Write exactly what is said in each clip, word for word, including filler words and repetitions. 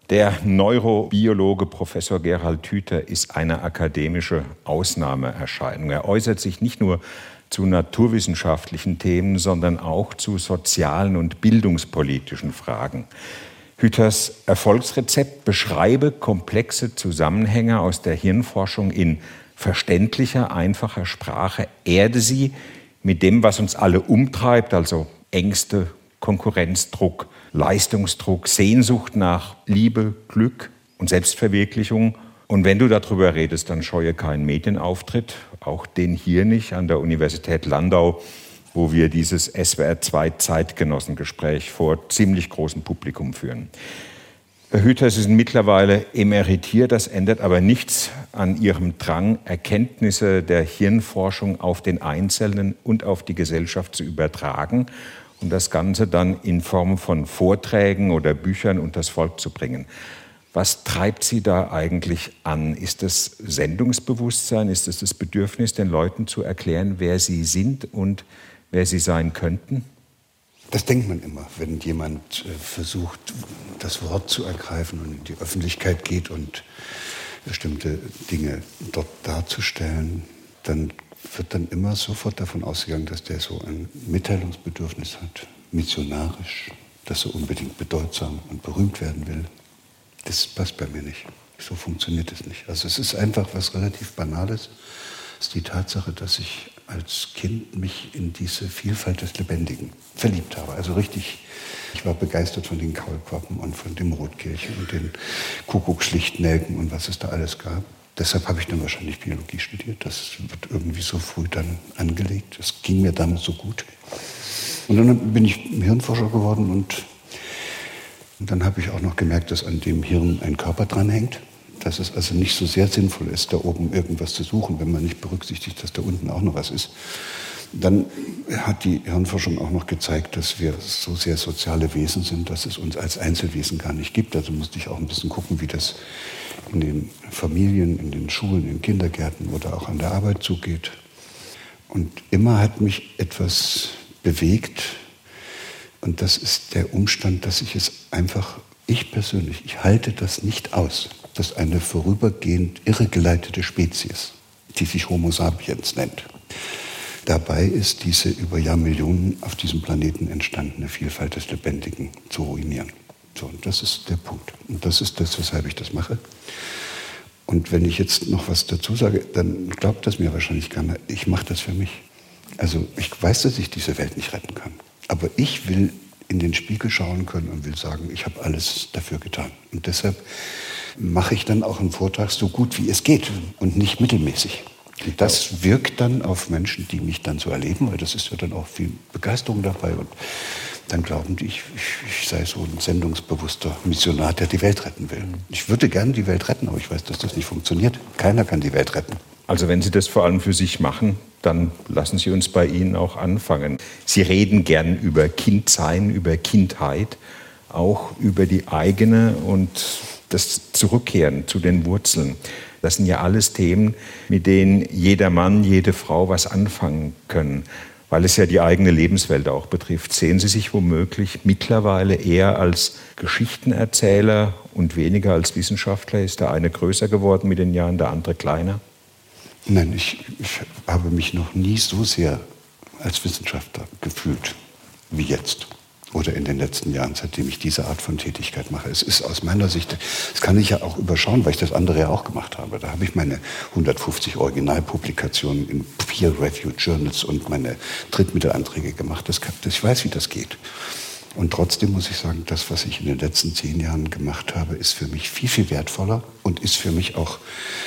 Der Neurobiologe Professor Gerald Hüther ist eine akademische Ausnahmeerscheinung. Er äußert sich nicht nur zu naturwissenschaftlichen Themen, sondern auch zu sozialen und bildungspolitischen Fragen. Hüthers Erfolgsrezept: beschreibe komplexe Zusammenhänge aus der Hirnforschung in verständlicher, einfacher Sprache, erde sie mit dem, was uns alle umtreibt, also Ängste, Konkurrenzdruck, Leistungsdruck, Sehnsucht nach Liebe, Glück und Selbstverwirklichung. Und wenn du darüber redest, dann scheue keinen Medienauftritt, auch den hier nicht an der Universität Landau, wo wir dieses S W R zwei Zeitgenossengespräch vor ziemlich großem Publikum führen. Herr Hüther, Sie sind mittlerweile emeritiert, das ändert aber nichts an Ihrem Drang, Erkenntnisse der Hirnforschung auf den Einzelnen und auf die Gesellschaft zu übertragen und das Ganze dann in Form von Vorträgen oder Büchern unters Volk zu bringen. Was treibt Sie da eigentlich an? Ist das Sendungsbewusstsein? Ist es das Bedürfnis, den Leuten zu erklären, wer sie sind und wer sie sein könnten? Das denkt man immer, wenn jemand versucht, das Wort zu ergreifen und in die Öffentlichkeit geht und bestimmte Dinge dort darzustellen, dann wird dann immer sofort davon ausgegangen, dass der so ein Mitteilungsbedürfnis hat, missionarisch, dass er unbedingt bedeutsam und berühmt werden will. Das passt bei mir nicht. So funktioniert es nicht. Also es ist einfach was relativ Banales. Es ist die Tatsache, dass ich als Kind mich in diese Vielfalt des Lebendigen verliebt habe. Also richtig, ich war begeistert von den Kaulquappen und von dem Rotkehlchen und den Kuckuckslichtnelken und was es da alles gab. Deshalb habe ich dann wahrscheinlich Biologie studiert. Das wird irgendwie so früh dann angelegt. Das ging mir damals so gut. Und dann bin ich Hirnforscher geworden und, und dann habe ich auch noch gemerkt, dass an dem Hirn ein Körper dranhängt. Dass es also nicht so sehr sinnvoll ist, da oben irgendwas zu suchen, wenn man nicht berücksichtigt, dass da unten auch noch was ist. Dann hat die Hirnforschung auch noch gezeigt, dass wir so sehr soziale Wesen sind, dass es uns als Einzelwesen gar nicht gibt. Also musste ich auch ein bisschen gucken, wie das in den Familien, in den Schulen, in Kindergärten oder auch an der Arbeit zugeht. Und immer hat mich etwas bewegt. Und das ist der Umstand, dass ich es einfach, ich persönlich, ich halte das nicht aus, dass eine vorübergehend irregeleitete Spezies, die sich Homo sapiens nennt, dabei ist, diese über Jahrmillionen auf diesem Planeten entstandene Vielfalt des Lebendigen zu ruinieren. So, und das ist der Punkt. Und das ist das, weshalb ich das mache. Und wenn ich jetzt noch was dazu sage, dann glaubt das mir wahrscheinlich keiner. Ich mache das für mich. Also ich weiß, dass ich diese Welt nicht retten kann. Aber ich will in den Spiegel schauen können und will sagen, ich habe alles dafür getan. Und deshalb mache ich dann auch einen Vortrag so gut, wie es geht und nicht mittelmäßig. Und das wirkt dann auf Menschen, die mich dann so erleben, weil das ist ja dann auch viel Begeisterung dabei. Und dann glauben die, ich, ich, ich sei so ein sendungsbewusster Missionar, der die Welt retten will. Ich würde gerne die Welt retten, aber ich weiß, dass das nicht funktioniert. Keiner kann die Welt retten. Also wenn Sie das vor allem für sich machen, dann lassen Sie uns bei Ihnen auch anfangen. Sie reden gern über Kindsein, über Kindheit, auch über die eigene und das Zurückkehren zu den Wurzeln. Das sind ja alles Themen, mit denen jeder Mann, jede Frau was anfangen können, weil es ja die eigene Lebenswelt auch betrifft. Sehen Sie sich womöglich mittlerweile eher als Geschichtenerzähler und weniger als Wissenschaftler? Ist der eine größer geworden mit den Jahren, der andere kleiner? Nein, ich, ich habe mich noch nie so sehr als Wissenschaftler gefühlt wie jetzt. Oder in den letzten Jahren, seitdem ich diese Art von Tätigkeit mache. Es ist aus meiner Sicht, das kann ich ja auch überschauen, weil ich das andere ja auch gemacht habe. Da habe ich meine hundertfünfzig Originalpublikationen in Peer-Reviewed Journals und meine Drittmittelanträge gemacht. Das, das, ich weiß, wie das geht. Und trotzdem muss ich sagen, das, was ich in den letzten zehn Jahren gemacht habe, ist für mich viel, viel wertvoller und ist für mich auch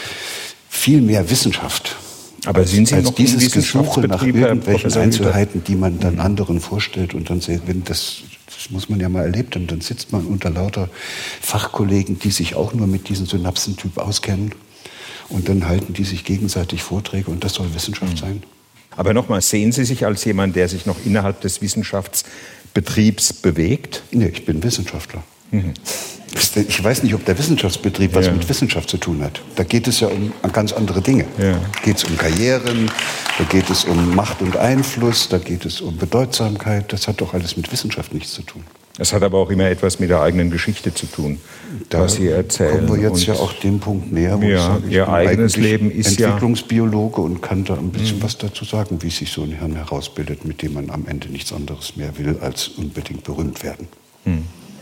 viel mehr Wissenschaft. Aber sind Sie als noch dieses Gesuche nach irgendwelchen Einzelheiten, die man dann mhm. anderen vorstellt und dann sehen, wenn das, das muss man ja mal erlebt haben, dann sitzt man unter lauter Fachkollegen, die sich auch nur mit diesem Synapsentyp auskennen und dann halten die sich gegenseitig Vorträge und das soll Wissenschaft mhm. sein. Aber nochmal, sehen Sie sich als jemand, der sich noch innerhalb des Wissenschaftsbetriebs bewegt? Nee, ich bin Wissenschaftler. Mhm. Ich weiß nicht, ob der Wissenschaftsbetrieb was ja. mit Wissenschaft zu tun hat. Da geht es ja um ganz andere Dinge. Ja. Da geht es um Karrieren, da geht es um Macht und Einfluss, da geht es um Bedeutsamkeit. Das hat doch alles mit Wissenschaft nichts zu tun. Es hat aber auch immer etwas mit der eigenen Geschichte zu tun, da was Sie erzählen. Kommen wir jetzt und ja auch dem Punkt näher, wo ja, ich sage, ich Ihr bin eigenes Leben ist Entwicklungsbiologe ja, und kann da ein bisschen mhm. was dazu sagen, wie sich so ein Hirn herausbildet, mit dem man am Ende nichts anderes mehr will, als unbedingt berühmt werden. Mhm.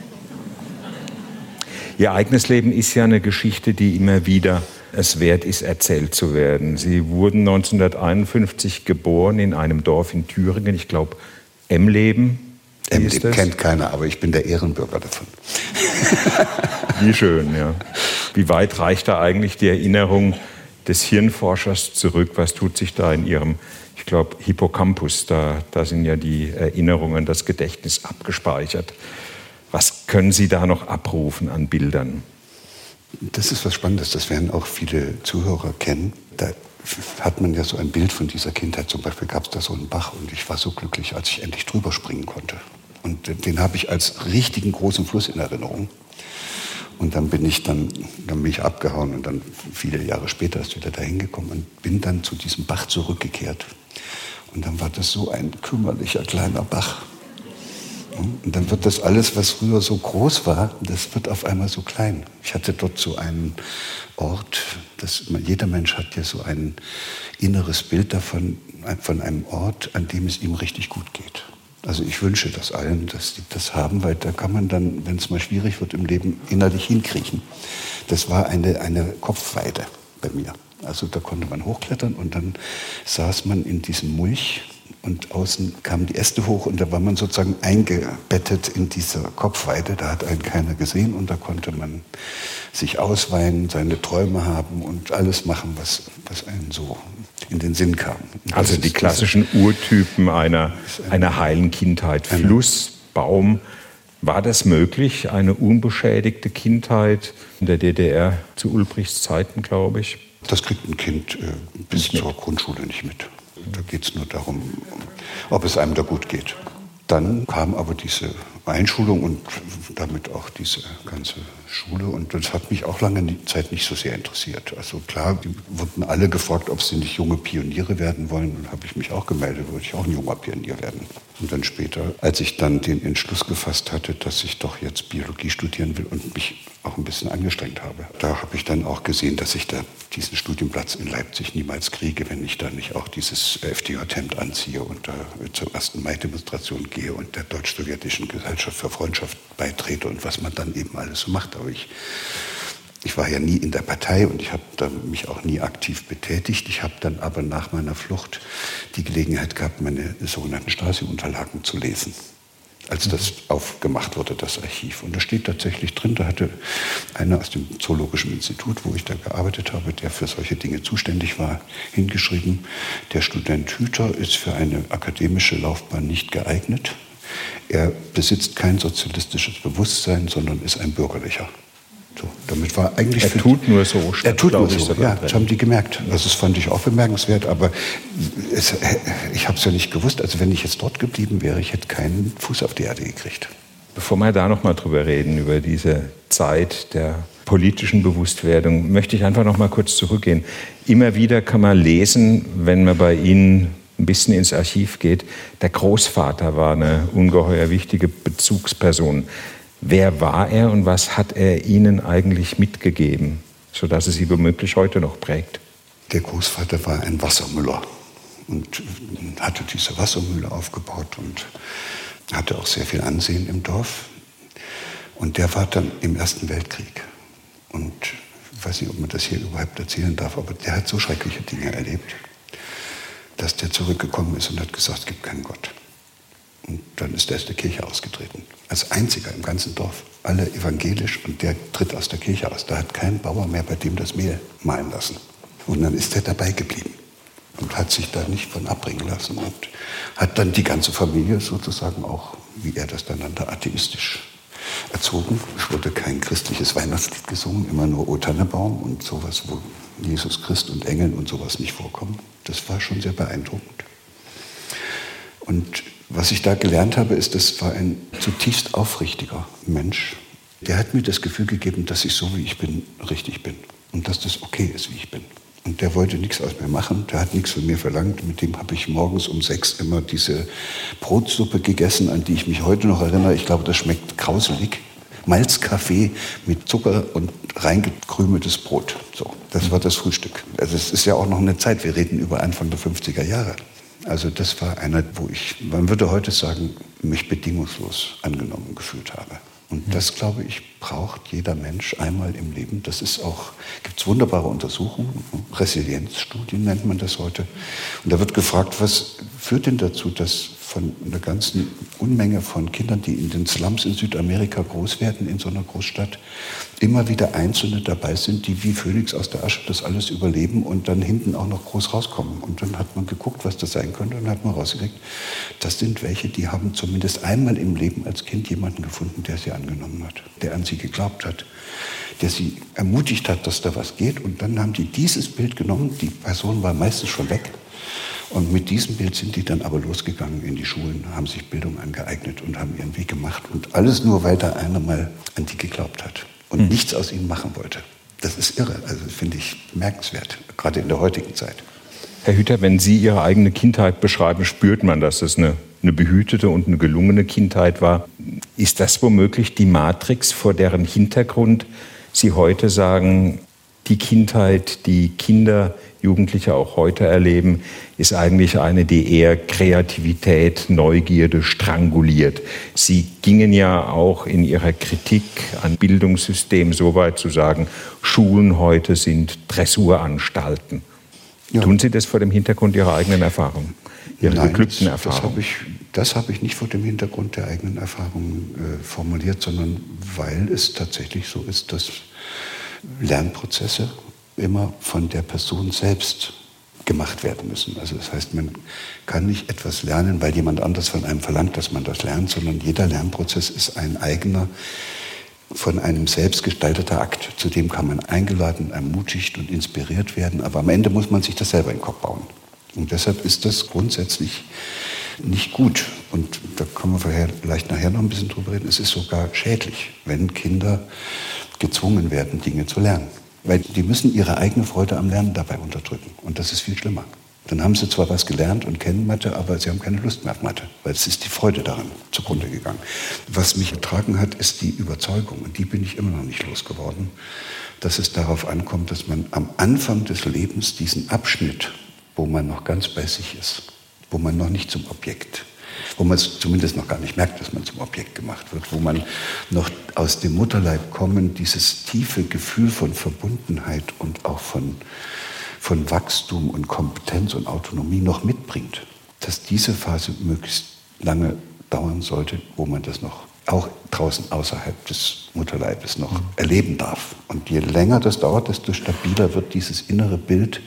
Ihr eigenes Leben ist ja eine Geschichte, die immer wieder es wert ist, erzählt zu werden. Sie wurden neunzehnhunderteinundfünfzig geboren in einem Dorf in Thüringen, ich glaube Emleben. Emleben kennt keiner, aber ich bin der Ehrenbürger davon. Wie schön, ja. Wie weit reicht da eigentlich die Erinnerung des Hirnforschers zurück? Was tut sich da in Ihrem, ich glaube, Hippocampus? Da, da sind ja die Erinnerungen, das Gedächtnis abgespeichert. Was können Sie da noch abrufen an Bildern? Das ist was Spannendes, das werden auch viele Zuhörer kennen. Da hat man ja so ein Bild von dieser Kindheit. Zum Beispiel gab es da so einen Bach und ich war so glücklich, als ich endlich drüber springen konnte. Und den habe ich als richtigen großen Fluss in Erinnerung. Und dann bin ich dann, dann bin ich abgehauen und dann viele Jahre später ist wieder dahin gekommen und bin dann zu diesem Bach zurückgekehrt. Und dann war das so ein kümmerlicher kleiner Bach. Und dann wird das alles, was früher so groß war, das wird auf einmal so klein. Ich hatte dort so einen Ort, das, jeder Mensch hat ja so ein inneres Bild davon, von einem Ort, an dem es ihm richtig gut geht. Also ich wünsche das allen, dass die das haben, weil da kann man dann, wenn es mal schwierig wird im Leben, innerlich hinkriechen. Das war eine, eine Kopfweide bei mir. Also da konnte man hochklettern und dann saß man in diesem Mulch. Und außen kamen die Äste hoch und da war man sozusagen eingebettet in dieser Kopfweide. Da hat einen keiner gesehen und da konnte man sich ausweinen, seine Träume haben und alles machen, was, was einem so in den Sinn kam. Also die klassischen Urtypen einer, einer heilen Kindheit. Fluss, Baum. War das möglich, eine unbeschädigte Kindheit in der D D R zu Ulbrichts Zeiten, glaube ich? Das kriegt ein Kind äh, bis zur Grundschule nicht mit. Da geht es nur darum, ob es einem da gut geht. Dann kam aber diese Einschulung und damit auch diese ganze Schule. Und das hat mich auch lange Zeit nicht so sehr interessiert. Also klar, die wurden alle gefragt, ob sie nicht junge Pioniere werden wollen. Dann habe ich mich auch gemeldet, wollte ich auch ein junger Pionier werden. Und dann später, als ich dann den Entschluss gefasst hatte, dass ich doch jetzt Biologie studieren will und mich auch ein bisschen angestrengt habe, da habe ich dann auch gesehen, dass ich da diesen Studienplatz in Leipzig niemals kriege, wenn ich da nicht auch dieses F D J-Hemd anziehe und da zur ersten Mai-Demonstration gehe und der deutsch-sowjetischen Gesellschaft für Freundschaft beitrete und was man dann eben alles so macht. Aber ich, ich war ja nie in der Partei und ich habe mich auch nie aktiv betätigt. Ich habe dann aber nach meiner Flucht die Gelegenheit gehabt, meine sogenannten Stasi-Unterlagen zu lesen, als das aufgemacht wurde, das Archiv. Und da steht tatsächlich drin, da hatte einer aus dem Zoologischen Institut, wo ich da gearbeitet habe, der für solche Dinge zuständig war, hingeschrieben, der Student Hüter ist für eine akademische Laufbahn nicht geeignet. Er besitzt kein sozialistisches Bewusstsein, sondern ist ein bürgerlicher. So, damit war eigentlich er tut nur so. Er tut nur so, ja, das haben die gemerkt. Also das fand ich auch bemerkenswert, aber es, ich habe es ja nicht gewusst. Also wenn ich jetzt dort geblieben wäre, ich hätte keinen Fuß auf die Erde gekriegt. Bevor wir da noch mal drüber reden, über diese Zeit der politischen Bewusstwerdung, möchte ich einfach noch mal kurz zurückgehen. Immer wieder kann man lesen, wenn man bei Ihnen ein bisschen ins Archiv geht, der Großvater war eine ungeheuer wichtige Bezugsperson. Wer war er und was hat er Ihnen eigentlich mitgegeben, sodass es Sie womöglich heute noch prägt? Der Großvater war ein Wassermüller und hatte diese Wassermühle aufgebaut und hatte auch sehr viel Ansehen im Dorf. Und der war dann im Ersten Weltkrieg. Und ich weiß nicht, ob man das hier überhaupt erzählen darf, aber der hat so schreckliche Dinge erlebt, dass der zurückgekommen ist und hat gesagt, es gibt keinen Gott. Und dann ist er aus der Kirche ausgetreten. Als einziger im ganzen Dorf. Alle evangelisch und der tritt aus der Kirche aus. Da hat kein Bauer mehr bei dem das Mehl mahlen lassen. Und dann ist er dabei geblieben und hat sich da nicht von abbringen lassen und hat dann die ganze Familie sozusagen auch, wie er das dann nannte, atheistisch erzogen. Es wurde kein christliches Weihnachtslied gesungen, immer nur O Tannebaum und sowas, wo Jesus Christ und Engeln und sowas nicht vorkommen. Das war schon sehr beeindruckend. Und was ich da gelernt habe, ist, das war ein zutiefst aufrichtiger Mensch. Der hat mir das Gefühl gegeben, dass ich so, wie ich bin, richtig bin. Und dass das okay ist, wie ich bin. Und der wollte nichts aus mir machen, der hat nichts von mir verlangt. Mit dem habe ich morgens um sechs immer diese Brotsuppe gegessen, an die ich mich heute noch erinnere. Ich glaube, das schmeckt grauselig. Malzkaffee mit Zucker und reingekrümeltes Brot. So, das war das Frühstück. Also es ist ja auch noch eine Zeit, wir reden über Anfang der fünfziger Jahre. Also das war einer, wo ich, man würde heute sagen, mich bedingungslos angenommen gefühlt habe. Und das, glaube ich, braucht jeder Mensch einmal im Leben. Das ist auch, gibt es wunderbare Untersuchungen, Resilienzstudien nennt man das heute. Und da wird gefragt, was führt denn dazu, dass von einer ganzen Unmenge von Kindern, die in den Slums in Südamerika groß werden, in so einer Großstadt, immer wieder Einzelne dabei sind, die wie Phönix aus der Asche das alles überleben und dann hinten auch noch groß rauskommen. Und dann hat man geguckt, was das sein könnte, und dann hat man rausgekriegt, das sind welche, die haben zumindest einmal im Leben als Kind jemanden gefunden, der sie angenommen hat, der an sie geglaubt hat, der sie ermutigt hat, dass da was geht. Und dann haben die dieses Bild genommen, die Person war meistens schon weg. Und mit diesem Bild sind die dann aber losgegangen in die Schulen, haben sich Bildung angeeignet und haben ihren Weg gemacht. Und alles nur, weil da einer mal an die geglaubt hat und mhm. nichts aus ihnen machen wollte. Das ist irre, also finde ich bemerkenswert, gerade in der heutigen Zeit. Herr Hütter, wenn Sie Ihre eigene Kindheit beschreiben, spürt man, dass es eine, eine behütete und eine gelungene Kindheit war. Ist das womöglich die Matrix, vor deren Hintergrund Sie heute sagen, die Kindheit, die Kinder, Jugendliche auch heute erleben, ist eigentlich eine, die eher Kreativität, Neugierde stranguliert. Sie gingen ja auch in Ihrer Kritik an Bildungssystem so weit zu sagen, Schulen heute sind Dressuranstalten. Ja. Tun Sie das vor dem Hintergrund Ihrer eigenen Erfahrung, Ihrer Nein, geglückten das, Erfahrung? Das habe ich, das habe ich nicht vor dem Hintergrund der eigenen Erfahrung äh, formuliert, sondern weil es tatsächlich so ist, dass Lernprozesse immer von der Person selbst gemacht werden müssen. Also das heißt, man kann nicht etwas lernen, weil jemand anders von einem verlangt, dass man das lernt, sondern jeder Lernprozess ist ein eigener, von einem selbst gestalteter Akt. Zu dem kann man eingeladen, ermutigt und inspiriert werden, aber am Ende muss man sich das selber in den Kopf bauen. Und deshalb ist das grundsätzlich nicht gut. Und da können wir vielleicht nachher noch ein bisschen drüber reden. Es ist sogar schädlich, wenn Kinder gezwungen werden, Dinge zu lernen. Weil die müssen ihre eigene Freude am Lernen dabei unterdrücken. Und das ist viel schlimmer. Dann haben sie zwar was gelernt und kennen Mathe, aber sie haben keine Lust mehr auf Mathe. Weil es ist die Freude daran zugrunde gegangen. Was mich ertragen hat, ist die Überzeugung. Und die bin ich immer noch nicht losgeworden. Dass es darauf ankommt, dass man am Anfang des Lebens diesen Abschnitt, wo man noch ganz bei sich ist, wo man noch nicht zum Objekt, wo man es zumindest noch gar nicht merkt, dass man zum Objekt gemacht wird, wo man noch aus dem Mutterleib kommen, dieses tiefe Gefühl von Verbundenheit und auch von, von Wachstum und Kompetenz und Autonomie noch mitbringt, dass diese Phase möglichst lange dauern sollte, wo man das noch auch draußen außerhalb des Mutterleibes noch mhm. erleben darf. Und je länger das dauert, desto stabiler wird dieses innere Bild,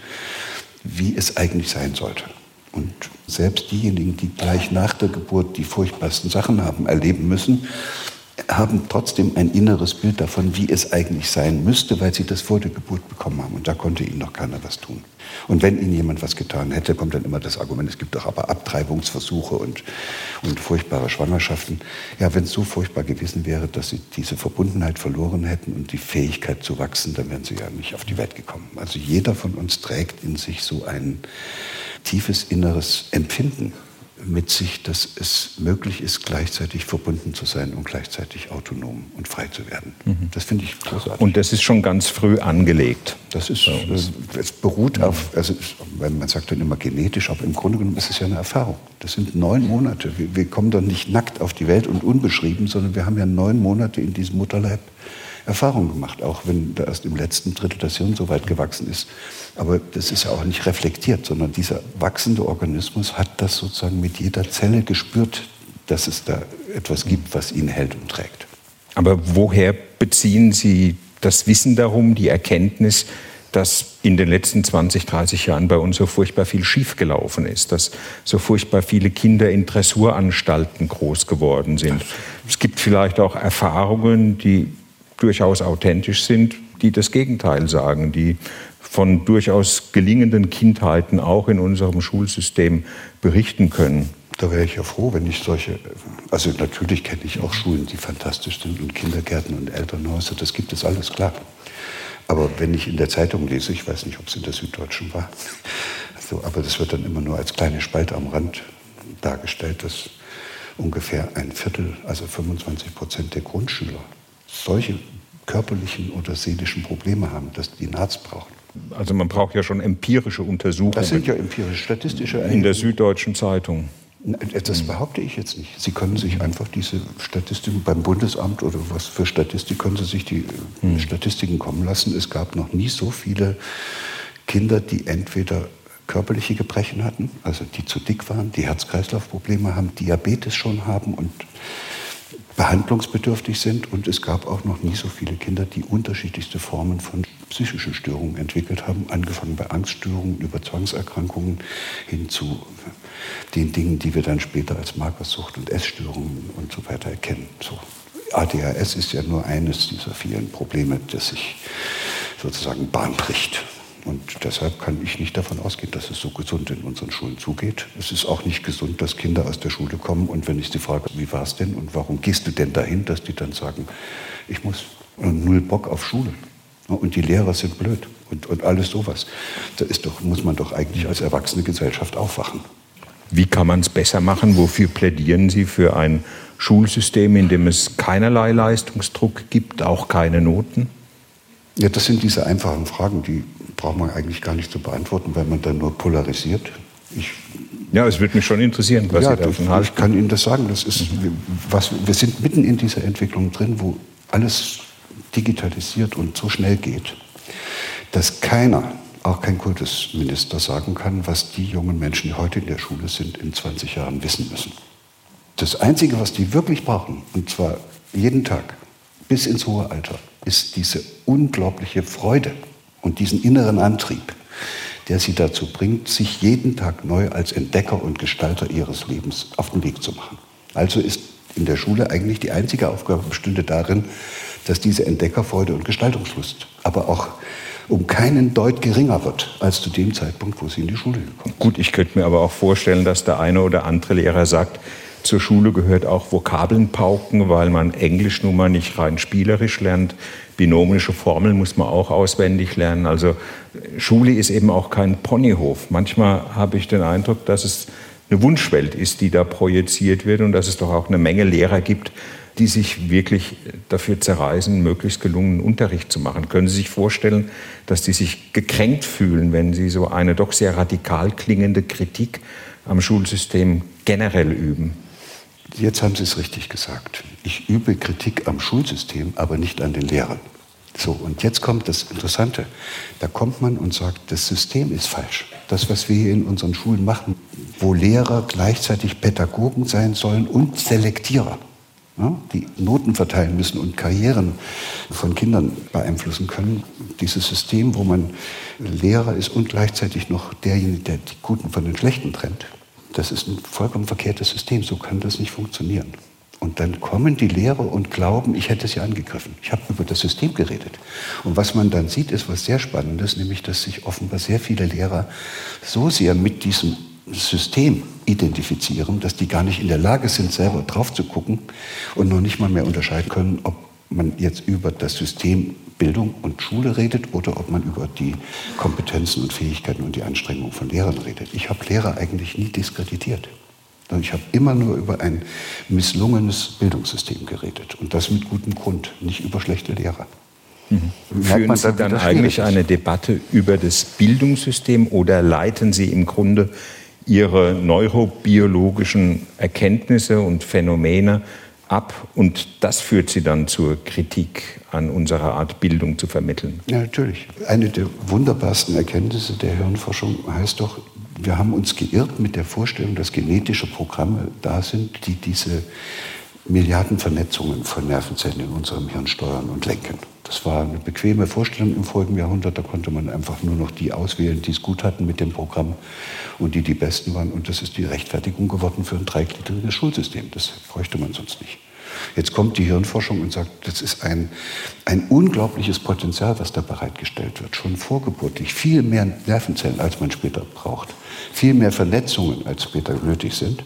wie es eigentlich sein sollte. Und selbst diejenigen, die gleich nach der Geburt die furchtbarsten Sachen haben erleben müssen, haben trotzdem ein inneres Bild davon, wie es eigentlich sein müsste, weil sie das vor der Geburt bekommen haben. Und da konnte ihnen noch keiner was tun. Und wenn ihnen jemand was getan hätte, kommt dann immer das Argument, es gibt doch aber Abtreibungsversuche und, und furchtbare Schwangerschaften. Ja, wenn es so furchtbar gewesen wäre, dass sie diese Verbundenheit verloren hätten und die Fähigkeit zu wachsen, dann wären sie ja nicht auf die Welt gekommen. Also jeder von uns trägt in sich so ein tiefes inneres Empfinden mit sich, dass es möglich ist, gleichzeitig verbunden zu sein und gleichzeitig autonom und frei zu werden. Mhm. Das finde ich großartig. Und das ist schon ganz früh angelegt. Das ist, es beruht auf, also man sagt dann immer genetisch, aber im Grunde genommen ist es ja eine Erfahrung. Das sind neun Monate. Wir, wir kommen dann nicht nackt auf die Welt und unbeschrieben, sondern wir haben ja neun Monate in diesem Mutterleib Erfahrung gemacht, auch wenn da erst im letzten Drittel das Hirn so weit gewachsen ist. Aber das ist ja auch nicht reflektiert, sondern dieser wachsende Organismus hat das sozusagen mit jeder Zelle gespürt, dass es da etwas gibt, was ihn hält und trägt. Aber woher beziehen Sie das Wissen darum, die Erkenntnis, dass in den letzten zwanzig, dreißig Jahren bei uns so furchtbar viel schiefgelaufen ist, dass so furchtbar viele Kinder in Dressuranstalten groß geworden sind? Es gibt vielleicht auch Erfahrungen, die durchaus authentisch sind, die das Gegenteil sagen, die von durchaus gelingenden Kindheiten auch in unserem Schulsystem berichten können. Da wäre ich ja froh, wenn ich solche, also natürlich kenne ich auch Schulen, die fantastisch sind und Kindergärten und Elternhäuser, das gibt es alles, klar. Aber wenn ich in der Zeitung lese, ich weiß nicht, ob es in der Süddeutschen war, also, aber das wird dann immer nur als kleine Spalte am Rand dargestellt, dass ungefähr ein Viertel, also fünfundzwanzig Prozent der Grundschüler solche körperlichen oder seelischen Probleme haben, dass die einen Arzt brauchen. Also man braucht ja schon empirische Untersuchungen. Das sind ja empirische, statistische Erhebungen. In der Süddeutschen Zeitung. Das behaupte ich jetzt nicht. Sie können sich einfach diese Statistiken beim Bundesamt oder was für Statistik können Sie sich die hm. Statistiken kommen lassen. Es gab noch nie so viele Kinder, die entweder körperliche Gebrechen hatten, also die zu dick waren, die Herz-Kreislauf-Probleme haben, Diabetes schon haben und behandlungsbedürftig sind. Und es gab auch noch nie so viele Kinder, die unterschiedlichste Formen von psychischen Störungen entwickelt haben, angefangen bei Angststörungen über Zwangserkrankungen hin zu den Dingen, die wir dann später als Magersucht und Essstörungen und so weiter erkennen. So. A D H S ist ja nur eines dieser vielen Probleme, das sich sozusagen Bahn bricht. Und deshalb kann ich nicht davon ausgehen, dass es so gesund in unseren Schulen zugeht. Es ist auch nicht gesund, dass Kinder aus der Schule kommen und wenn ich sie frage, wie war es denn und warum gehst du denn dahin, dass die dann sagen, ich muss und null Bock auf Schule. Und die Lehrer sind blöd und, und alles sowas. Da ist doch, muss man doch eigentlich als erwachsene Gesellschaft aufwachen. Wie kann man es besser machen? Wofür plädieren Sie? Für ein Schulsystem, in dem es keinerlei Leistungsdruck gibt, auch keine Noten? Ja, das sind diese einfachen Fragen, die braucht man eigentlich gar nicht zu beantworten, weil man dann nur polarisiert. Ich, ja, es würde mich schon interessieren, was ja, Sie davon halten. Ich kann Ihnen das sagen. Das ist, mhm. was, wir sind mitten in dieser Entwicklung drin, wo alles digitalisiert und so schnell geht, dass keiner, auch kein Kultusminister, sagen kann, was die jungen Menschen, die heute in der Schule sind, in zwanzig Jahren wissen müssen. Das Einzige, was die wirklich brauchen, und zwar jeden Tag bis ins hohe Alter, ist diese unglaubliche Freude und diesen inneren Antrieb, der sie dazu bringt, sich jeden Tag neu als Entdecker und Gestalter ihres Lebens auf den Weg zu machen. Also ist in der Schule eigentlich die einzige Aufgabe bestünde darin, dass diese Entdeckerfreude und Gestaltungslust aber auch um keinen Deut geringer wird als zu dem Zeitpunkt, wo sie in die Schule gekommen sind. Gut, ich könnte mir aber auch vorstellen, dass der eine oder andere Lehrer sagt, zur Schule gehört auch Vokabeln pauken, weil man Englisch nun mal nicht rein spielerisch lernt. Binomische Formeln muss man auch auswendig lernen. Also Schule ist eben auch kein Ponyhof. Manchmal habe ich den Eindruck, dass es eine Wunschwelt ist, die da projiziert wird und dass es doch auch eine Menge Lehrer gibt, die sich wirklich dafür zerreißen, möglichst gelungenen Unterricht zu machen. Können Sie sich vorstellen, dass die sich gekränkt fühlen, wenn Sie so eine doch sehr radikal klingende Kritik am Schulsystem generell üben? Jetzt haben Sie es richtig gesagt. Ich übe Kritik am Schulsystem, aber nicht an den Lehrern. So, und jetzt kommt das Interessante. Da kommt man und sagt, das System ist falsch. Das, was wir hier in unseren Schulen machen, wo Lehrer gleichzeitig Pädagogen sein sollen und Selektierer, ja, die Noten verteilen müssen und Karrieren von Kindern beeinflussen können. Dieses System, wo man Lehrer ist und gleichzeitig noch derjenige, der die Guten von den Schlechten trennt, das ist ein vollkommen verkehrtes System. So kann das nicht funktionieren. Und dann kommen die Lehrer und glauben, ich hätte es ja angegriffen. Ich habe über das System geredet. Und was man dann sieht, ist was sehr Spannendes, nämlich, dass sich offenbar sehr viele Lehrer so sehr mit diesem System identifizieren, dass die gar nicht in der Lage sind, selber drauf zu gucken und noch nicht mal mehr unterscheiden können, ob man jetzt über das System Bildung und Schule redet oder ob man über die Kompetenzen und Fähigkeiten und die Anstrengungen von Lehrern redet. Ich habe Lehrer eigentlich nie diskreditiert. Ich habe immer nur über ein misslungenes Bildungssystem geredet. Und das mit gutem Grund, nicht über schlechte Lehrer. Mhm. Führen Sie dann eigentlich eine Debatte über das Bildungssystem oder leiten Sie im Grunde Ihre neurobiologischen Erkenntnisse und Phänomene ab und das führt Sie dann zur Kritik an unserer Art, Bildung zu vermitteln? Ja, natürlich. Eine der wunderbarsten Erkenntnisse der Hirnforschung heißt doch, wir haben uns geirrt mit der Vorstellung, dass genetische Programme da sind, die diese Milliardenvernetzungen von Nervenzellen in unserem Hirn steuern und lenken. Das war eine bequeme Vorstellung im vorigen Jahrhundert. Da konnte man einfach nur noch die auswählen, die es gut hatten mit dem Programm und die die Besten waren. Und das ist die Rechtfertigung geworden für ein dreigliedriges Schulsystem. Das bräuchte man sonst nicht. Jetzt kommt die Hirnforschung und sagt, das ist ein, ein unglaubliches Potenzial, was da bereitgestellt wird. Schon vorgeburtlich. Viel mehr Nervenzellen, als man später braucht. Viel mehr Vernetzungen, als später nötig sind.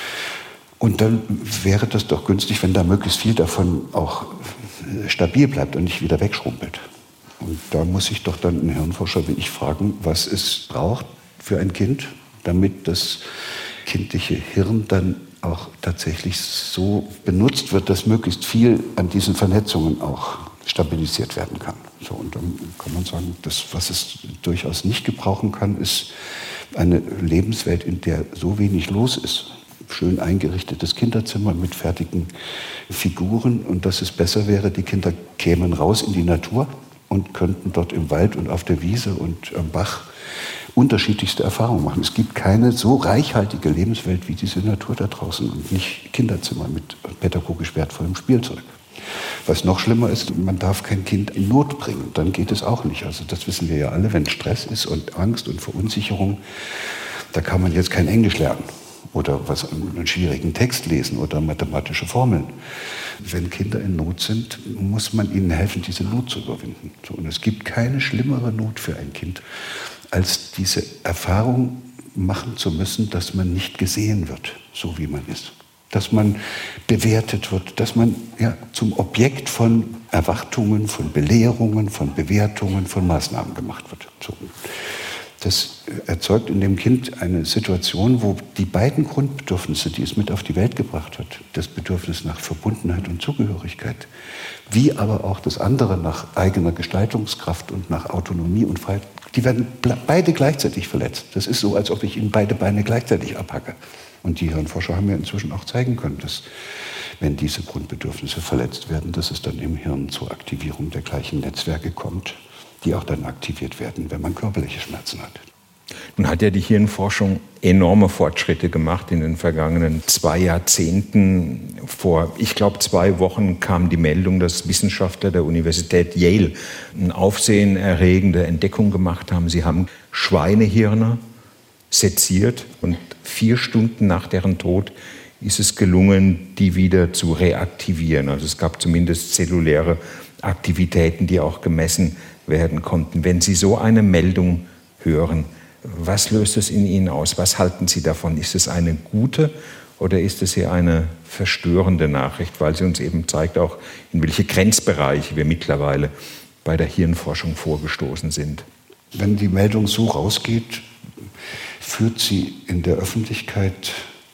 Und dann wäre das doch günstig, wenn da möglichst viel davon auch stabil bleibt und nicht wieder wegschrumpelt. Und da muss sich doch dann ein Hirnforscher wie ich fragen, was es braucht für ein Kind, damit das kindliche Hirn dann auch tatsächlich so benutzt wird, dass möglichst viel an diesen Vernetzungen auch stabilisiert werden kann. So, und dann kann man sagen, das, was es durchaus nicht gebrauchen kann, ist eine Lebenswelt, in der so wenig los ist. Schön eingerichtetes Kinderzimmer mit fertigen Figuren und dass es besser wäre, die Kinder kämen raus in die Natur und könnten dort im Wald und auf der Wiese und am Bach unterschiedlichste Erfahrungen machen. Es gibt keine so reichhaltige Lebenswelt wie diese Natur da draußen und nicht Kinderzimmer mit pädagogisch wertvollem Spielzeug. Was noch schlimmer ist, man darf kein Kind in Not bringen, dann geht es auch nicht. Also das wissen wir ja alle, wenn Stress ist und Angst und Verunsicherung, da kann man jetzt kein Englisch lernen oder was, einen schwierigen Text lesen oder mathematische Formeln. Wenn Kinder in Not sind, muss man ihnen helfen, diese Not zu überwinden. So, und es gibt keine schlimmere Not für ein Kind, als diese Erfahrung machen zu müssen, dass man nicht gesehen wird, so wie man ist. Dass man bewertet wird, dass man ja, zum Objekt von Erwartungen, von Belehrungen, von Bewertungen, von Maßnahmen gemacht wird. So. Das erzeugt in dem Kind eine Situation, wo die beiden Grundbedürfnisse, die es mit auf die Welt gebracht hat, das Bedürfnis nach Verbundenheit und Zugehörigkeit, wie aber auch das andere nach eigener Gestaltungskraft und nach Autonomie und Freiheit, die werden beide gleichzeitig verletzt. Das ist so, als ob ich ihnen beide Beine gleichzeitig abhacke. Und die Hirnforscher haben ja inzwischen auch zeigen können, dass wenn diese Grundbedürfnisse verletzt werden, dass es dann im Hirn zur Aktivierung der gleichen Netzwerke kommt, die auch dann aktiviert werden, wenn man körperliche Schmerzen hat. Nun hat ja die Hirnforschung enorme Fortschritte gemacht in den vergangenen zwei Jahrzehnten. Vor, ich glaube, zwei Wochen kam die Meldung, dass Wissenschaftler der Universität Yale eine aufsehenerregende Entdeckung gemacht haben. Sie haben Schweinehirne seziert und vier Stunden nach deren Tod ist es gelungen, die wieder zu reaktivieren. Also es gab zumindest zelluläre Aktivitäten, die auch gemessen werden konnten. Wenn Sie so eine Meldung hören, was löst es in Ihnen aus? Was halten Sie davon? Ist es eine gute oder ist es eher eine verstörende Nachricht, weil sie uns eben zeigt, auch in welche Grenzbereiche wir mittlerweile bei der Hirnforschung vorgestoßen sind? Wenn die Meldung so rausgeht, führt sie in der Öffentlichkeit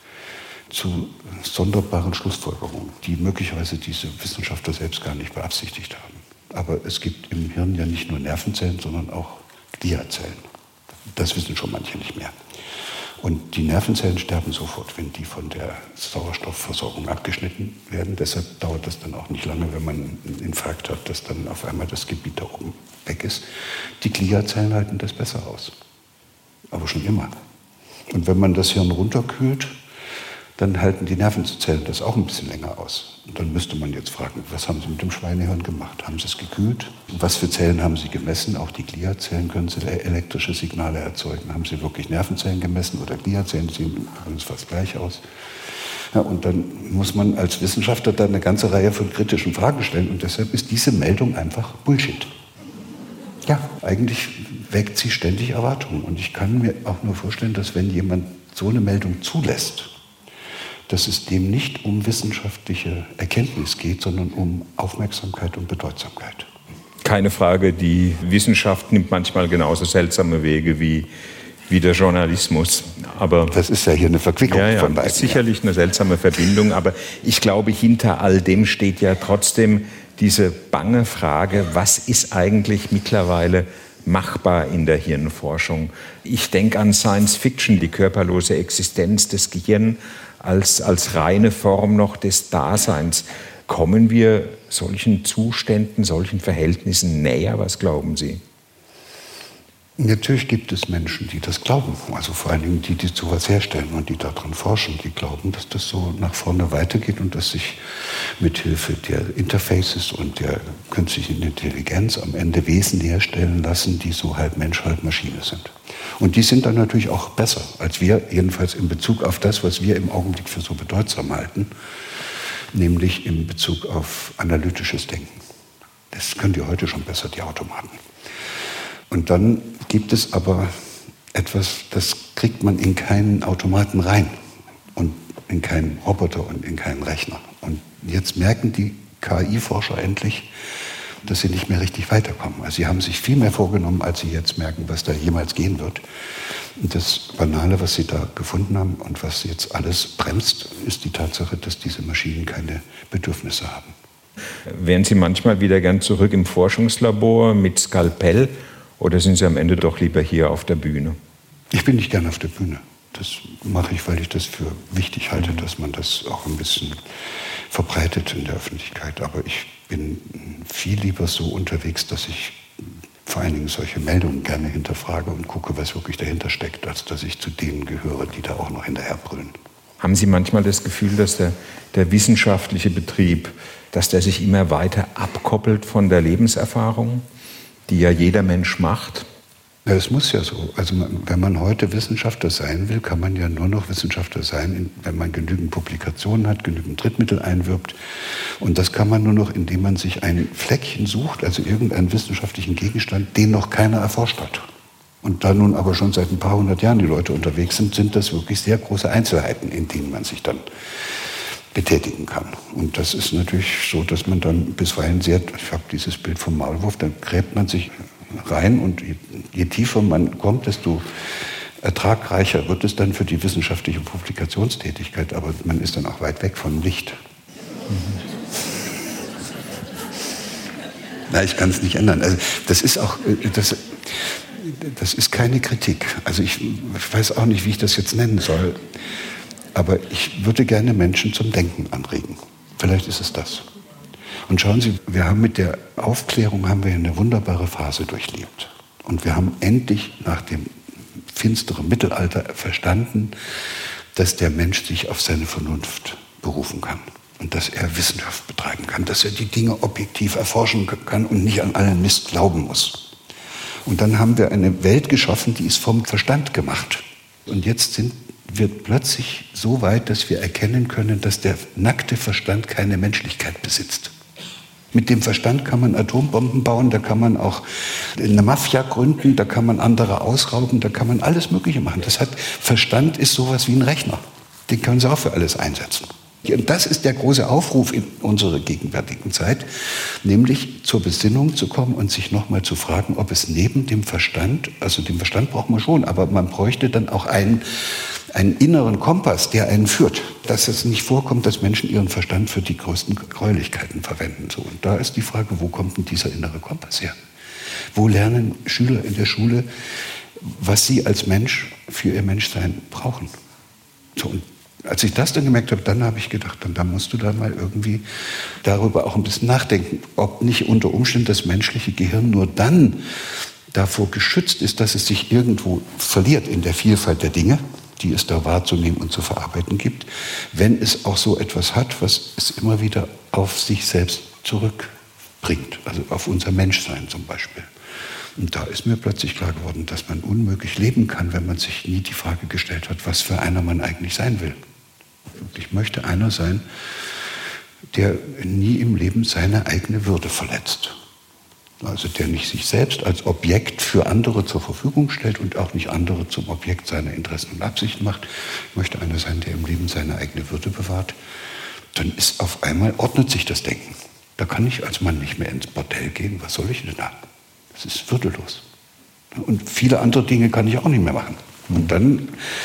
zu sonderbaren Schlussfolgerungen, die möglicherweise diese Wissenschaftler selbst gar nicht beabsichtigt haben. Aber es gibt im Hirn ja nicht nur Nervenzellen, sondern auch Gliazellen. Das wissen schon manche nicht mehr. Und die Nervenzellen sterben sofort, wenn die von der Sauerstoffversorgung abgeschnitten werden. Deshalb dauert das dann auch nicht lange, wenn man einen Infarkt hat, dass dann auf einmal das Gebiet da oben weg ist. Die Gliazellen halten das besser aus. Aber schon immer. Und wenn man das Hirn runterkühlt, dann halten die Nervenzellen das auch ein bisschen länger aus. Und dann müsste man jetzt fragen, was haben Sie mit dem Schweinehirn gemacht? Haben Sie es gekühlt? Was für Zellen haben Sie gemessen? Auch die Gliazellen können Sie elektrische Signale erzeugen. Haben Sie wirklich Nervenzellen gemessen oder Gliazellen? Sie sehen alles fast gleich aus. Ja, und dann muss man als Wissenschaftler dann eine ganze Reihe von kritischen Fragen stellen. Und deshalb ist diese Meldung einfach Bullshit. Ja, eigentlich weckt sie ständig Erwartungen. Und ich kann mir auch nur vorstellen, dass wenn jemand so eine Meldung zulässt, dass es dem nicht um wissenschaftliche Erkenntnis geht, sondern um Aufmerksamkeit und Bedeutsamkeit. Keine Frage, die Wissenschaft nimmt manchmal genauso seltsame Wege wie, wie der Journalismus. Aber das ist ja hier eine Verquickung ja, ja, von beiden. Sicherlich eine seltsame Verbindung, aber ich glaube, hinter all dem steht ja trotzdem diese bange Frage, was ist eigentlich mittlerweile machbar in der Hirnforschung? Ich denke an Science Fiction, die körperlose Existenz des Gehirns als, als reine Form noch des Daseins. Kommen wir solchen Zuständen, solchen Verhältnissen näher? Was glauben Sie? Natürlich gibt es Menschen, die das glauben. Also vor allen Dingen die, die sowas herstellen und die daran forschen. Die glauben, dass das so nach vorne weitergeht und dass sich mithilfe der Interfaces und der künstlichen Intelligenz am Ende Wesen herstellen lassen, die so halb Mensch, halb Maschine sind. Und die sind dann natürlich auch besser als wir, jedenfalls in Bezug auf das, was wir im Augenblick für so bedeutsam halten, nämlich in Bezug auf analytisches Denken. Das können die heute schon besser, die Automaten. Und dann gibt es aber etwas, das kriegt man in keinen Automaten rein und in keinen Roboter und in keinen Rechner. Und jetzt merken die K I-Forscher endlich, dass sie nicht mehr richtig weiterkommen. Also sie haben sich viel mehr vorgenommen, als sie jetzt merken, was da jemals gehen wird. Und das Banale, was sie da gefunden haben und was jetzt alles bremst, ist die Tatsache, dass diese Maschinen keine Bedürfnisse haben. Wären Sie manchmal wieder gern zurück im Forschungslabor mit Skalpell oder sind Sie am Ende doch lieber hier auf der Bühne? Ich bin nicht gern auf der Bühne. Das mache ich, weil ich das für wichtig halte, dass man das auch ein bisschen verbreitet in der Öffentlichkeit. Aber ich bin viel lieber so unterwegs, dass ich vor allen Dingen solche Meldungen gerne hinterfrage und gucke, was wirklich dahinter steckt, als dass ich zu denen gehöre, die da auch noch hinterherbrüllen. Haben Sie manchmal das Gefühl, dass der, der wissenschaftliche Betrieb, dass der sich immer weiter abkoppelt von der Lebenserfahrung, die ja jeder Mensch macht? Ja, es muss ja so. Also man, wenn man heute Wissenschaftler sein will, kann man ja nur noch Wissenschaftler sein, wenn man genügend Publikationen hat, genügend Drittmittel einwirbt. Und das kann man nur noch, indem man sich ein Fleckchen sucht, also irgendeinen wissenschaftlichen Gegenstand, den noch keiner erforscht hat. Und da nun aber schon seit ein paar hundert Jahren die Leute unterwegs sind, sind das wirklich sehr große Einzelheiten, in denen man sich dann betätigen kann. Und das ist natürlich so, dass man dann bisweilen sehr, ich habe dieses Bild vom Maulwurf, da gräbt man sich rein und je, je tiefer man kommt, desto ertragreicher wird es dann für die wissenschaftliche Publikationstätigkeit, aber man ist dann auch weit weg vom Licht. Mhm. Na, ich kann es nicht ändern. Also das ist auch, das, das ist keine Kritik. Also ich, ich weiß auch nicht, wie ich das jetzt nennen soll, aber ich würde gerne Menschen zum Denken anregen. Vielleicht ist es das. Und schauen Sie, wir haben mit der Aufklärung haben wir eine wunderbare Phase durchlebt. Und wir haben endlich nach dem finsteren Mittelalter verstanden, dass der Mensch sich auf seine Vernunft berufen kann. Und dass er Wissenschaft betreiben kann, dass er die Dinge objektiv erforschen kann und nicht an allen Mist glauben muss. Und dann haben wir eine Welt geschaffen, die ist vom Verstand gemacht. Und jetzt sind wir plötzlich so weit, dass wir erkennen können, dass der nackte Verstand keine Menschlichkeit besitzt. Mit dem Verstand kann man Atombomben bauen, da kann man auch eine Mafia gründen, da kann man andere ausrauben, da kann man alles Mögliche machen. Das hat, Verstand ist sowas wie ein Rechner. Den können Sie auch für alles einsetzen. Und das ist der große Aufruf in unserer gegenwärtigen Zeit, nämlich zur Besinnung zu kommen und sich nochmal zu fragen, ob es neben dem Verstand, also den Verstand braucht man schon, aber man bräuchte dann auch einen, einen inneren Kompass, der einen führt. Dass es nicht vorkommt, dass Menschen ihren Verstand für die größten Gräulichkeiten verwenden. So, und da ist die Frage, wo kommt denn dieser innere Kompass her? Wo lernen Schüler in der Schule, was sie als Mensch für ihr Menschsein brauchen? So, und als ich das dann gemerkt habe, dann habe ich gedacht, dann, dann musst du da mal irgendwie darüber auch ein bisschen nachdenken, ob nicht unter Umständen das menschliche Gehirn nur dann davor geschützt ist, dass es sich irgendwo verliert in der Vielfalt der Dinge, die es da wahrzunehmen und zu verarbeiten gibt, wenn es auch so etwas hat, was es immer wieder auf sich selbst zurückbringt, also auf unser Menschsein zum Beispiel. Und da ist mir plötzlich klar geworden, dass man unmöglich leben kann, wenn man sich nie die Frage gestellt hat, was für einer man eigentlich sein will. Und ich möchte einer sein, der nie im Leben seine eigene Würde verletzt. Also der nicht sich selbst als Objekt für andere zur Verfügung stellt und auch nicht andere zum Objekt seiner Interessen und Absichten macht. Ich möchte einer sein, der im Leben seine eigene Würde bewahrt. Dann ist auf einmal, ordnet sich das Denken. Da kann ich als Mann nicht mehr ins Bordell gehen. Was soll ich denn da? Das ist würdelos. Und viele andere Dinge kann ich auch nicht mehr machen. Und dann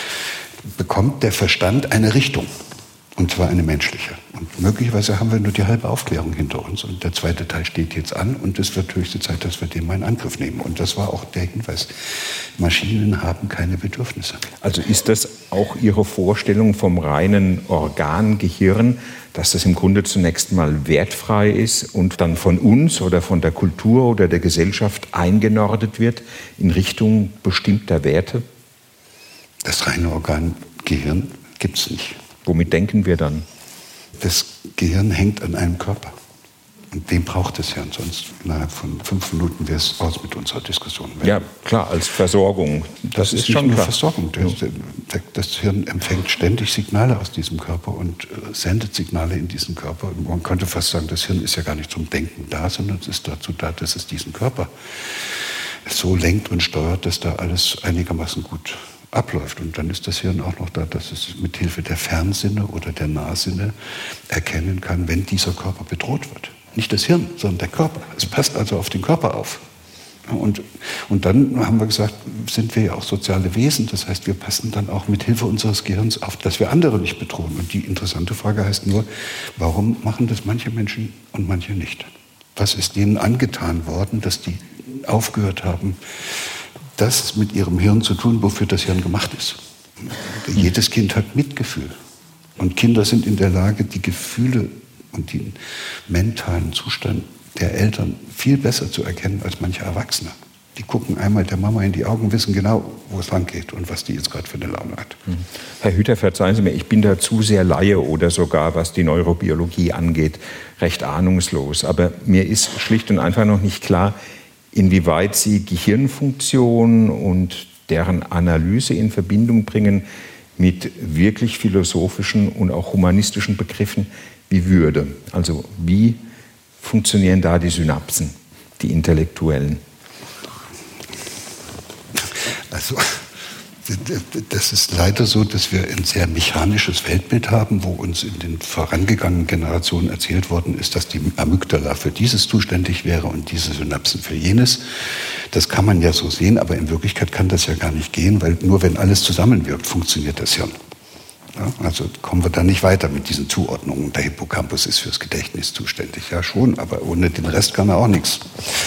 bekommt der Verstand eine Richtung. Und zwar eine menschliche. Und möglicherweise haben wir nur die halbe Aufklärung hinter uns. Und der zweite Teil steht jetzt an. Und es wird höchste Zeit, dass wir den mal in Angriff nehmen. Und das war auch der Hinweis. Maschinen haben keine Bedürfnisse. Also ist das auch Ihre Vorstellung vom reinen Organgehirn, dass das im Grunde zunächst mal wertfrei ist und dann von uns oder von der Kultur oder der Gesellschaft eingenordet wird in Richtung bestimmter Werte? Das reine Organgehirn gibt es nicht. Womit denken wir dann? Das Gehirn hängt an einem Körper. Und den braucht es ja. Und sonst innerhalb von fünf Minuten wäre es aus mit unserer Diskussion. Ja, klar, als Versorgung. Das, das ist, ist schon nur Versorgung. Das, das Hirn empfängt ständig Signale aus diesem Körper und sendet Signale in diesen Körper. Man könnte fast sagen, das Hirn ist ja gar nicht zum Denken da, sondern es ist dazu da, dass es diesen Körper so lenkt und steuert, dass da alles einigermaßen gut abläuft. Und dann ist das Hirn auch noch da, dass es mit Hilfe der Fernsinne oder der Nahsinne erkennen kann, wenn dieser Körper bedroht wird. nicht das Hirn, sondern der Körper. Es passt also auf den Körper auf. Und, und dann haben wir gesagt, sind wir ja auch soziale Wesen. Das heißt, wir passen dann auch mit Hilfe unseres Gehirns auf, dass wir andere nicht bedrohen. Und die interessante Frage heißt nur, warum machen das manche Menschen und manche nicht? Was ist denen angetan worden, dass die aufgehört haben, das mit ihrem Hirn zu tun, wofür das Hirn gemacht ist? Jedes Kind hat Mitgefühl. Und Kinder sind in der Lage, die Gefühle und den mentalen Zustand der Eltern viel besser zu erkennen als manche Erwachsene. Die gucken einmal der Mama in die Augen, wissen genau, wo es lang geht und was die jetzt gerade für eine Laune hat. Herr Hüter, verzeihen Sie mir, ich bin da zu sehr Laie oder sogar, was die Neurobiologie angeht, recht ahnungslos. Aber mir ist schlicht und einfach noch nicht klar, inwieweit Sie Gehirnfunktionen und deren Analyse in Verbindung bringen mit wirklich philosophischen und auch humanistischen Begriffen wie Würde. Also wie funktionieren da die Synapsen, die intellektuellen? Also das ist leider so, dass wir ein sehr mechanisches Weltbild haben, wo uns in den vorangegangenen Generationen erzählt worden ist, dass die Amygdala für dieses zuständig wäre und diese Synapsen für jenes. Das kann man ja so sehen, aber in Wirklichkeit kann das ja gar nicht gehen, weil nur wenn alles zusammenwirkt, funktioniert das Hirn. Ja, also kommen wir da nicht weiter mit diesen Zuordnungen. Der Hippocampus ist fürs Gedächtnis zuständig. Ja schon, aber ohne den Rest kann er auch nichts.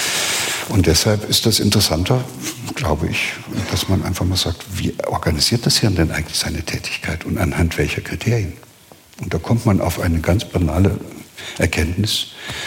Und deshalb ist das interessanter, glaube ich, dass man einfach mal sagt, wie organisiert das Hirn denn eigentlich seine Tätigkeit und anhand welcher Kriterien? Und da kommt man auf eine ganz banale Erkenntnis,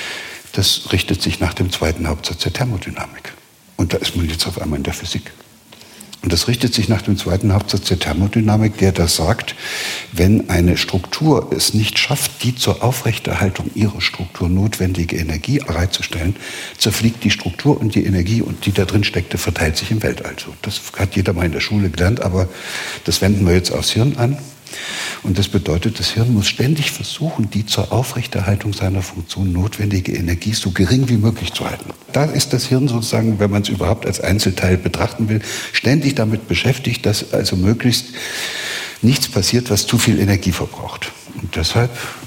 das richtet sich nach dem zweiten Hauptsatz der Thermodynamik. Und da ist man jetzt auf einmal in der Physik. Und das richtet sich nach dem zweiten Hauptsatz der Thermodynamik, der da sagt, wenn eine Struktur es nicht schafft, die zur Aufrechterhaltung ihrer Struktur notwendige Energie bereitzustellen, zerfliegt die Struktur und die Energie, und die da drin steckte, verteilt sich im Weltall. Das hat jeder mal in der Schule gelernt, aber das wenden wir jetzt aufs Hirn an. Und das bedeutet, das Hirn muss ständig versuchen, die zur Aufrechterhaltung seiner Funktion notwendige Energie so gering wie möglich zu halten. Da ist das Hirn sozusagen, wenn man es überhaupt als Einzelteil betrachten will, ständig damit beschäftigt, dass also möglichst nichts passiert, was zu viel Energie verbraucht. Und deshalb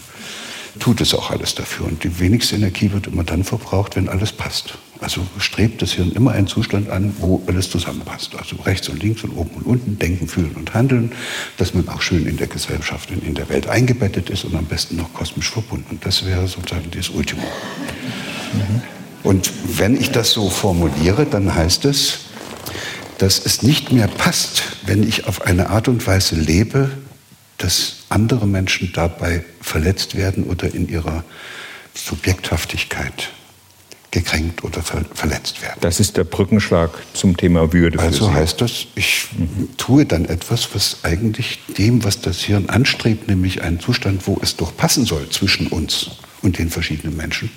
tut es auch alles dafür. Und die wenigste Energie wird immer dann verbraucht, wenn alles passt. Also strebt das Hirn immer einen Zustand an, wo alles zusammenpasst. Also rechts und links und oben und unten, denken, fühlen und handeln, dass man auch schön in der Gesellschaft und in der Welt eingebettet ist und am besten noch kosmisch verbunden. Das wäre sozusagen das Ultimum. Mhm. Und wenn ich das so formuliere, dann heißt es, dass es nicht mehr passt, wenn ich auf eine Art und Weise lebe, dass andere Menschen dabei verletzt werden oder in ihrer Subjekthaftigkeit gekränkt oder ver- verletzt werden. Das ist der Brückenschlag zum Thema Würde. Also heißt das, ich mhm. tue dann etwas, was eigentlich dem, was das Hirn anstrebt, nämlich einen Zustand, wo es doch passen soll zwischen uns und den verschiedenen Menschen,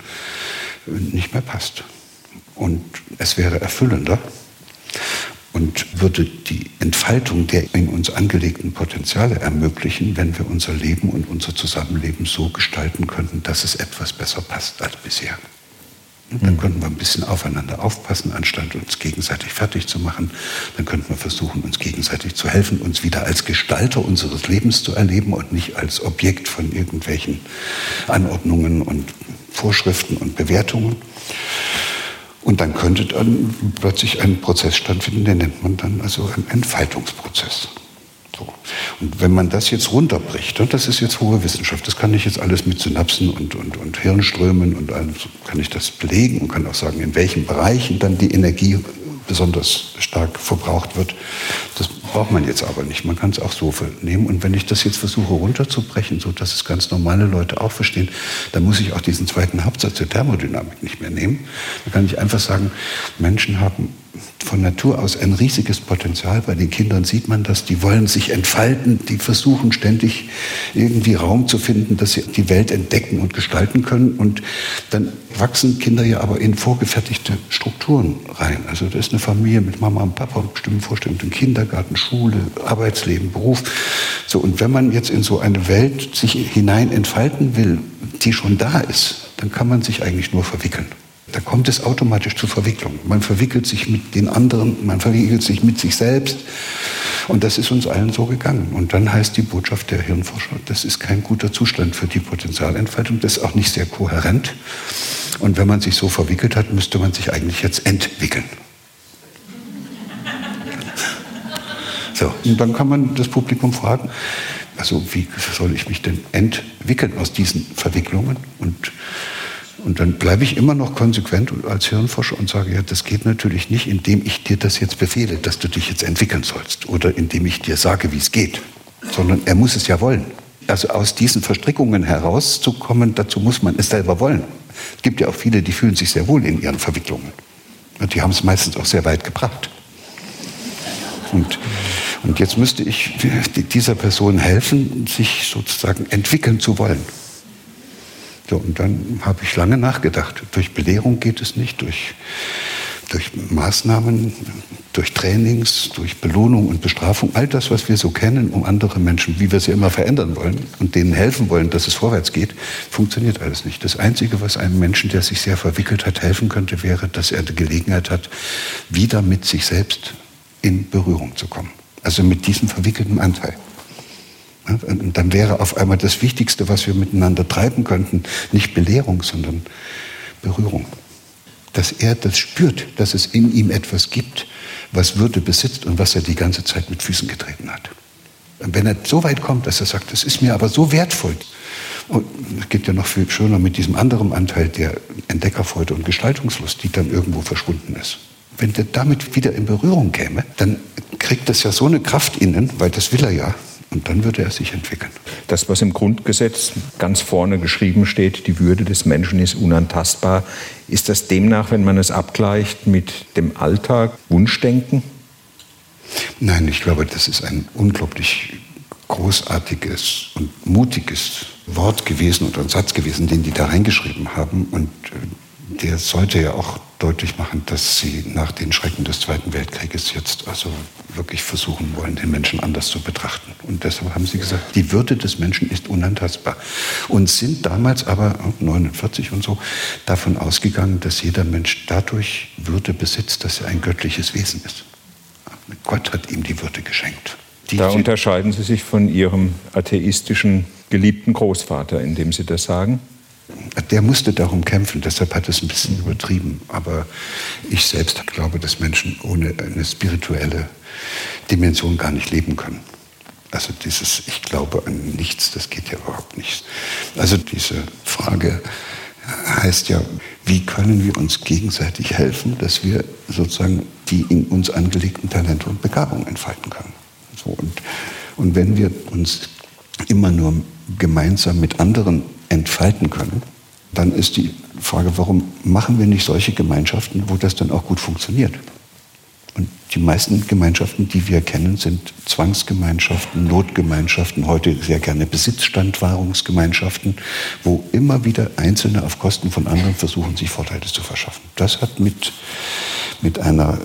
nicht mehr passt. Und es wäre erfüllender und würde die Entfaltung der in uns angelegten Potenziale ermöglichen, wenn wir unser Leben und unser Zusammenleben so gestalten könnten, dass es etwas besser passt als bisher. Und dann könnten wir ein bisschen aufeinander aufpassen, anstatt uns gegenseitig fertig zu machen. Dann könnten wir versuchen, uns gegenseitig zu helfen, uns wieder als Gestalter unseres Lebens zu erleben und nicht als Objekt von irgendwelchen Anordnungen und Vorschriften und Bewertungen. Und dann könnte dann plötzlich ein Prozess stattfinden, den nennt man dann also einen Entfaltungsprozess. So. Und wenn man das jetzt runterbricht, und das ist jetzt hohe Wissenschaft, das kann ich jetzt alles mit Synapsen und, und, und Hirnströmen und allem, kann ich das belegen und kann auch sagen, in welchen Bereichen dann die Energie besonders stark verbraucht wird. Das braucht man jetzt aber nicht. Man kann es auch so nehmen. Und wenn ich das jetzt versuche runterzubrechen, so dass es ganz normale Leute auch verstehen, dann muss ich auch diesen zweiten Hauptsatz der Thermodynamik nicht mehr nehmen. Dann kann ich einfach sagen, Menschen haben von Natur aus ein riesiges Potenzial. Bei den Kindern sieht man das. Die wollen sich entfalten. Die versuchen ständig irgendwie Raum zu finden, dass sie die Welt entdecken und gestalten können. Und dann wachsen Kinder ja aber in vorgefertigte Strukturen rein. Also da ist eine Familie mit Mama und Papa und bestimmten Vorstellungen, Kindergarten, Schule, Arbeitsleben, Beruf. So, und wenn man jetzt in so eine Welt sich hinein entfalten will, die schon da ist, dann kann man sich eigentlich nur verwickeln. Da kommt es automatisch zu Verwicklung. Man verwickelt sich mit den anderen, man verwickelt sich mit sich selbst Und das ist uns allen so gegangen. Und dann heißt die Botschaft der Hirnforscher, das ist kein guter Zustand für die Potenzialentfaltung, das ist auch nicht sehr kohärent. Und wenn man sich so verwickelt hat, müsste man sich eigentlich jetzt entwickeln. So, und dann kann man das Publikum fragen, also wie soll ich mich denn entwickeln aus diesen Verwicklungen? Und, und dann bleibe ich immer noch konsequent als Hirnforscher und sage, ja, das geht natürlich nicht, indem ich dir das jetzt befehle, dass du dich jetzt entwickeln sollst oder indem ich dir sage, wie es geht, sondern er muss es ja wollen. Also aus diesen Verstrickungen herauszukommen, dazu muss man es selber wollen. Es gibt ja auch viele, die fühlen sich sehr wohl in ihren Verwicklungen. Und die haben es meistens auch sehr weit gebracht. Und, und jetzt müsste ich dieser Person helfen, sich sozusagen entwickeln zu wollen. So, und dann habe ich lange nachgedacht. Durch Belehrung geht es nicht, durch, durch Maßnahmen, durch Trainings, durch Belohnung und Bestrafung, all das, was wir so kennen, um andere Menschen, wie wir sie immer verändern wollen und denen helfen wollen, dass es vorwärts geht, funktioniert alles nicht. Das Einzige, was einem Menschen, der sich sehr verwickelt hat, helfen könnte, wäre, dass er die Gelegenheit hat, wieder mit sich selbst in Berührung zu kommen. Also mit diesem verwickelten Anteil. Und dann wäre auf einmal das Wichtigste, was wir miteinander treiben könnten, nicht Belehrung, sondern Berührung. Dass er das spürt, dass es in ihm etwas gibt, was Würde besitzt und was er die ganze Zeit mit Füßen getreten hat. Und wenn er so weit kommt, dass er sagt, das ist mir aber so wertvoll. Und es geht ja noch viel schöner mit diesem anderen Anteil der Entdeckerfreude und Gestaltungslust, die dann irgendwo verschwunden ist. Wenn der damit wieder in Berührung käme, dann kriegt das ja so eine Kraft innen, weil das will er ja. Und dann würde er sich entwickeln. Das, was im Grundgesetz ganz vorne geschrieben steht, die Würde des Menschen ist unantastbar, ist das demnach, wenn man es abgleicht mit dem Alltag, Wunschdenken? Nein, ich glaube, das ist ein unglaublich großartiges und mutiges Wort gewesen oder ein Satz gewesen, den die da reingeschrieben haben. Und der sollte ja auch deutlich machen, dass sie nach den Schrecken des Zweiten Weltkrieges jetzt also wirklich versuchen wollen, den Menschen anders zu betrachten. Und deshalb haben sie gesagt, die Würde des Menschen ist unantastbar. Und sind damals aber, neunundvierzig und so, davon ausgegangen, dass jeder Mensch dadurch Würde besitzt, dass er ein göttliches Wesen ist. Gott hat ihm die Würde geschenkt. Die da unterscheiden Sie sich von Ihrem atheistischen, geliebten Großvater, indem Sie das sagen? Der musste darum kämpfen, deshalb hat es ein bisschen übertrieben. Aber ich selbst glaube, dass Menschen ohne eine spirituelle Dimension gar nicht leben können. Also dieses Ich glaube an nichts, das geht ja überhaupt nicht. Also diese Frage heißt ja, wie können wir uns gegenseitig helfen, dass wir sozusagen die in uns angelegten Talente und Begabungen entfalten können. So, und, und wenn wir uns immer nur gemeinsam mit anderen entfalten können, dann ist die Frage, warum machen wir nicht solche Gemeinschaften, wo das dann auch gut funktioniert? Und die meisten Gemeinschaften, die wir kennen, sind Zwangsgemeinschaften, Notgemeinschaften, heute sehr gerne Besitzstandwahrungsgemeinschaften, wo immer wieder Einzelne auf Kosten von anderen versuchen, sich Vorteile zu verschaffen. Das hat mit, mit einer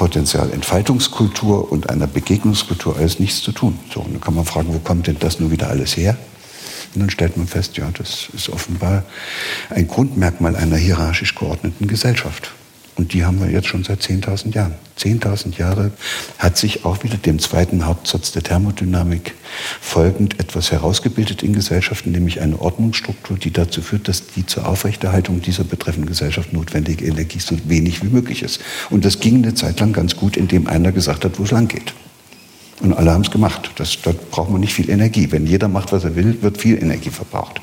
Potenzialentfaltungskultur und einer Begegnungskultur alles nichts zu tun. So, und dann kann man fragen, wo kommt denn das nur wieder alles her? Und dann stellt man fest, ja, das ist offenbar ein Grundmerkmal einer hierarchisch geordneten Gesellschaft. Und die haben wir jetzt schon seit zehntausend Jahren. zehntausend Jahre hat sich auch wieder dem zweiten Hauptsatz der Thermodynamik folgend etwas herausgebildet in Gesellschaften, nämlich eine Ordnungsstruktur, die dazu führt, dass die zur Aufrechterhaltung dieser betreffenden Gesellschaft notwendige Energie so wenig wie möglich ist. Und das ging eine Zeit lang ganz gut, indem einer gesagt hat, wo es lang geht. Und alle haben es gemacht. Das, da braucht man nicht viel Energie. Wenn jeder macht, was er will, wird viel Energie verbraucht.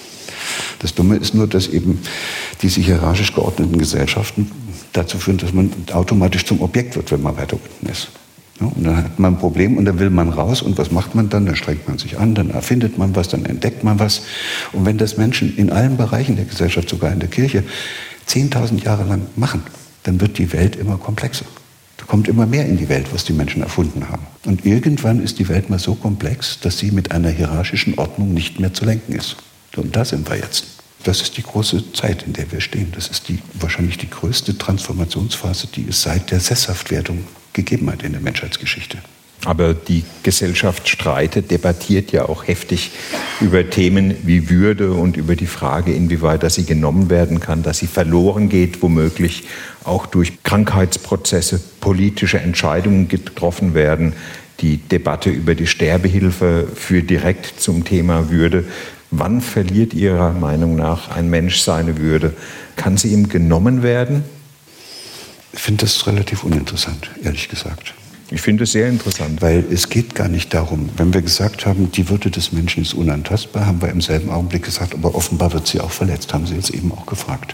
Das Dumme ist nur, dass eben diese hierarchisch geordneten Gesellschaften dazu führen, dass man automatisch zum Objekt wird, wenn man weiter unten ist. Ja, und dann hat man ein Problem und dann will man raus. Und was macht man dann? Dann strengt man sich an, dann erfindet man was, dann entdeckt man was. Und wenn das Menschen in allen Bereichen der Gesellschaft, sogar in der Kirche, zehntausend Jahre lang machen, dann wird die Welt immer komplexer. Da kommt immer mehr in die Welt, was die Menschen erfunden haben. Und irgendwann ist die Welt mal so komplex, dass sie mit einer hierarchischen Ordnung nicht mehr zu lenken ist. Und da sind wir jetzt. Das ist die große Zeit, in der wir stehen. Das ist die, wahrscheinlich die größte Transformationsphase, die es seit der Sesshaftwerdung gegeben hat in der Menschheitsgeschichte. Aber die Gesellschaft streitet, debattiert ja auch heftig über Themen wie Würde und über die Frage, inwieweit dass sie genommen werden kann, dass sie verloren geht, womöglich auch durch Krankheitsprozesse, politische Entscheidungen getroffen werden, Die Debatte über die Sterbehilfe führt direkt zum Thema Würde. Wann verliert Ihrer Meinung nach ein Mensch seine Würde? Kann sie ihm genommen werden? Ich finde das relativ uninteressant, ehrlich gesagt. Ich finde es sehr interessant. Weil es geht gar nicht darum, wenn wir gesagt haben, die Würde des Menschen ist unantastbar, haben wir im selben Augenblick gesagt, aber offenbar wird sie auch verletzt, haben Sie jetzt eben auch gefragt.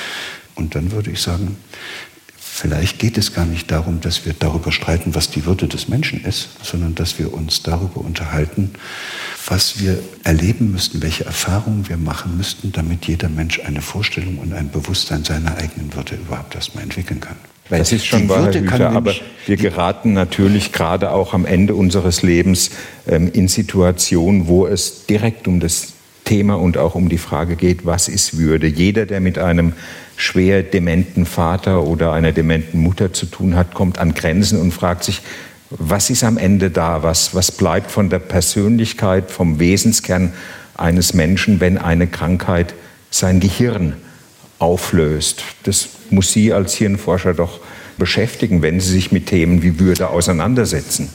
Und dann würde ich sagen, vielleicht geht es gar nicht darum, dass wir darüber streiten, was die Würde des Menschen ist, sondern dass wir uns darüber unterhalten, was wir erleben müssten, welche Erfahrungen wir machen müssten, damit jeder Mensch eine Vorstellung und ein Bewusstsein seiner eigenen Würde überhaupt erstmal entwickeln kann. Weil das ist schon wahr, Herr Hüter, aber wir geraten natürlich gerade auch am Ende unseres Lebens ähm, in Situationen, wo es direkt um das Thema und auch um die Frage geht, was ist Würde? Jeder, der mit einem schwer dementen Vater oder einer dementen Mutter zu tun hat, kommt an Grenzen und fragt sich, was ist am Ende da? Was, was bleibt von der Persönlichkeit, vom Wesenskern eines Menschen, wenn eine Krankheit sein Gehirn auflöst? Das muss Sie als Hirnforscher doch beschäftigen, wenn Sie sich mit Themen wie Würde auseinandersetzen.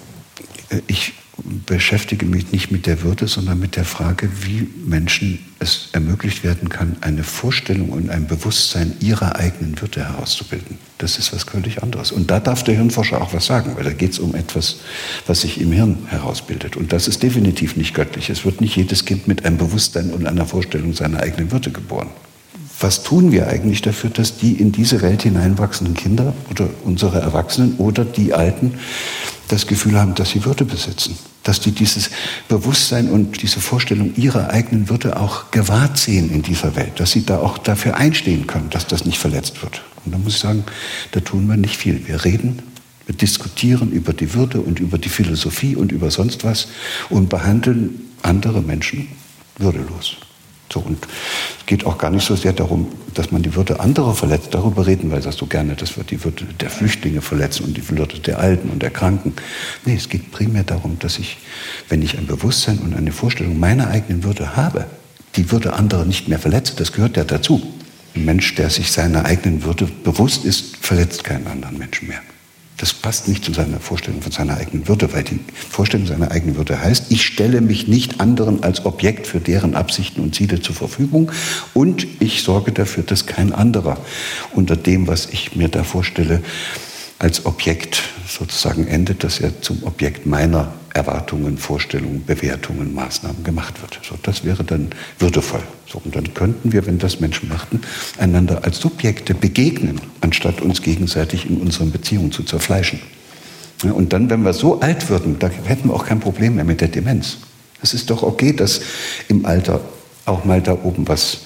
Ich beschäftige mich nicht mit der Würde, sondern mit der Frage, wie Menschen es ermöglicht werden kann, eine Vorstellung und ein Bewusstsein ihrer eigenen Würde herauszubilden. Das ist was völlig anderes. Und da darf der Hirnforscher auch was sagen, weil da geht es um etwas, was sich im Hirn herausbildet. Und das ist definitiv nicht göttlich. Es wird nicht jedes Kind mit einem Bewusstsein und einer Vorstellung seiner eigenen Würde geboren. Was tun wir eigentlich dafür, dass die in diese Welt hineinwachsenden Kinder oder unsere Erwachsenen oder die Alten das Gefühl haben, dass sie Würde besitzen? Dass die dieses Bewusstsein und diese Vorstellung ihrer eigenen Würde auch gewahrt sehen in dieser Welt, dass sie da auch dafür einstehen können, dass das nicht verletzt wird. Und da muss ich sagen, da tun wir nicht viel. Wir reden, wir diskutieren über die Würde und über die Philosophie und über sonst was und behandeln andere Menschen würdelos. So, und es geht auch gar nicht so sehr darum, dass man die Würde anderer verletzt. Darüber reden wir so gerne, dass wir die Würde der Flüchtlinge verletzen und die Würde der Alten und der Kranken. Nee, es geht primär darum, dass ich, wenn ich ein Bewusstsein und eine Vorstellung meiner eigenen Würde habe, die Würde anderer nicht mehr verletze. Das gehört ja dazu. Ein Mensch, der sich seiner eigenen Würde bewusst ist, verletzt keinen anderen Menschen mehr. Das passt nicht zu seiner Vorstellung von seiner eigenen Würde, weil die Vorstellung seiner eigenen Würde heißt, ich stelle mich nicht anderen als Objekt für deren Absichten und Ziele zur Verfügung und ich sorge dafür, dass kein anderer unter dem, was ich mir da vorstelle, als Objekt sozusagen endet, dass er zum Objekt meiner Erwartungen, Vorstellungen, Bewertungen, Maßnahmen gemacht wird. So, das wäre dann würdevoll. So, und dann könnten wir, wenn das Menschen machten, einander als Subjekte begegnen, anstatt uns gegenseitig in unseren Beziehungen zu zerfleischen. Ja, und dann, wenn wir so alt würden, da hätten wir auch kein Problem mehr mit der Demenz. Es ist doch okay, dass im Alter auch mal da oben was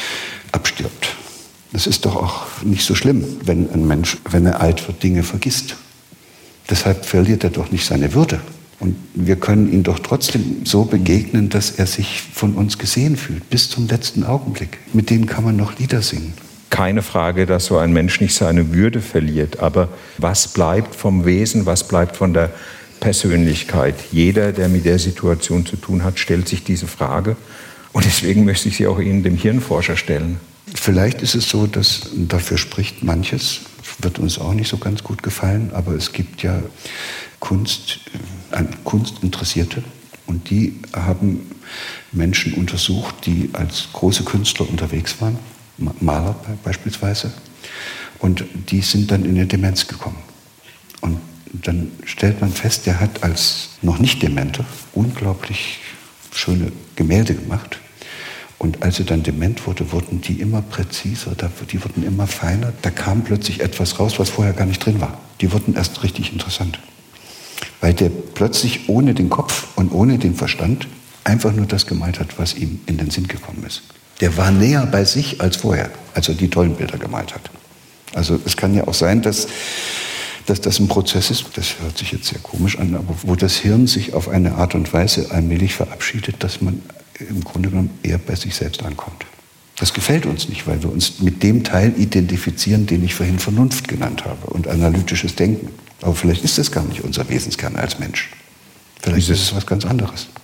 abstirbt. Das ist doch auch nicht so schlimm, wenn ein Mensch, wenn er alt wird, Dinge vergisst. Deshalb verliert er doch nicht seine Würde. Und wir können ihm doch trotzdem so begegnen, dass er sich von uns gesehen fühlt, bis zum letzten Augenblick. Mit denen kann man noch Lieder singen. Keine Frage, dass so ein Mensch nicht seine Würde verliert. Aber was bleibt vom Wesen, was bleibt von der Persönlichkeit? Jeder, der mit der Situation zu tun hat, stellt sich diese Frage. Und deswegen möchte ich sie auch Ihnen, dem Hirnforscher, stellen. Vielleicht ist es so, dass dafür spricht manches, wird uns auch nicht so ganz gut gefallen, aber es gibt ja Kunst, äh, Kunstinteressierte und die haben Menschen untersucht, die als große Künstler unterwegs waren, Maler beispielsweise, und die sind dann in eine Demenz gekommen. Und dann stellt man fest, der hat als noch nicht Dementer unglaublich schöne Gemälde gemacht. Und als er dann dement wurde, wurden die immer präziser, die wurden immer feiner. Da kam plötzlich etwas raus, was vorher gar nicht drin war. Die wurden erst richtig interessant. Weil der plötzlich ohne den Kopf und ohne den Verstand einfach nur das gemalt hat, was ihm in den Sinn gekommen ist. Der war näher bei sich als vorher, als er die tollen Bilder gemalt hat. Also es kann ja auch sein, dass, dass das ein Prozess ist, das hört sich jetzt sehr komisch an, aber wo das Hirn sich auf eine Art und Weise allmählich verabschiedet, dass man im Grunde genommen eher bei sich selbst ankommt. Das gefällt uns nicht, weil wir uns mit dem Teil identifizieren, den ich vorhin Vernunft genannt habe und analytisches Denken. Aber vielleicht ist das gar nicht unser Wesenskern als Mensch. Vielleicht ist es was ganz anderes.